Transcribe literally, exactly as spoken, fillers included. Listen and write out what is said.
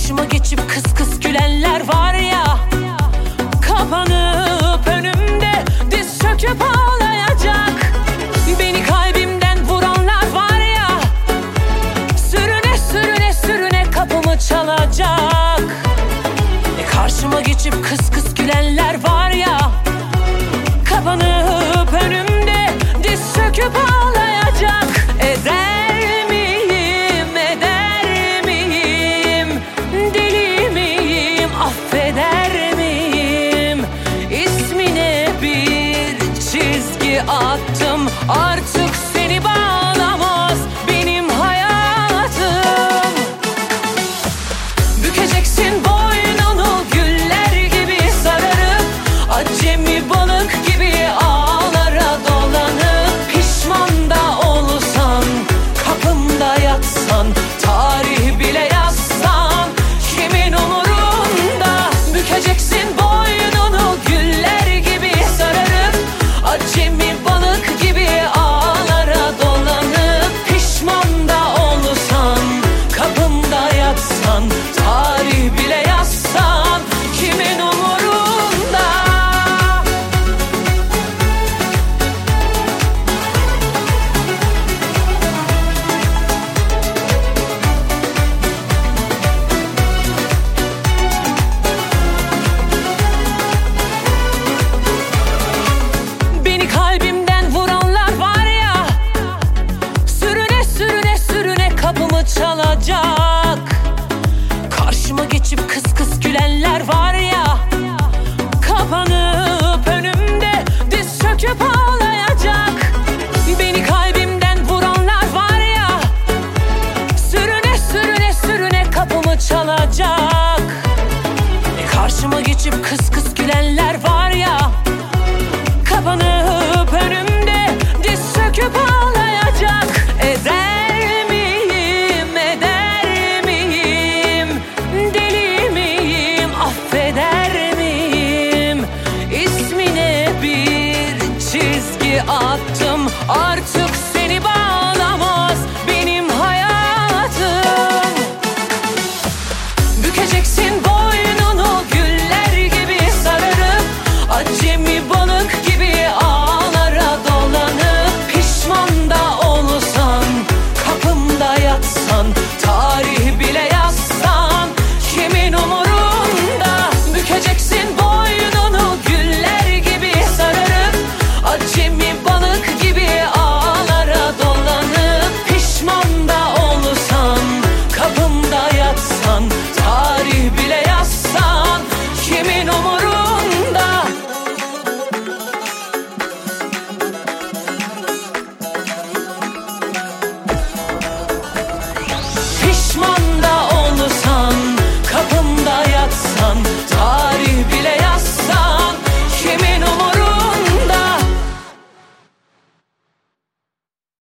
Karşıma geçip kıs kıs gülenler var ya, kapanıp önümde diz çöküp ağlayacak. Beni kalbimden vuranlar var ya, sürüne sürüne sürüne kapımı çalacak. E karşıma geçip kıs kıs gülenler var ya, kapanıp önümde diz çöküp ağlayacak. Eder miyim, eder miyim, deli miyim, affeder miyim? İsmine bir çizgi attım, artık seni bağlamaz benim hayatım. Bükeceksin boynunu güller gibi sararıp, acemi balık gibi ağlara dolanıp, pişman da olsan, kapımda yatsan, tarih bile yazsan, kimin umurunda? Bükeceksin boynunu güller gibi sararıp, acemi balık gibi ağlara dolanıp, pişman da olsan, kapımda yatsan, tarih bile yazsan, kimin umurunda? Beni kalbimden vuranlar var ya, sürüne sürüne sürüne kapımı çalacak. Karşıma geçip kıs kıs gülenler var ya, kapanıp önümde diz çöküp ağlayacak. Beni kalbimden vuranlar var ya, sürüne sürüne sürüne kapımı çalacak. E karşıma geçip kıs kıs gülenler var ya, kapanıp önümde diz çöküp ağlayacak.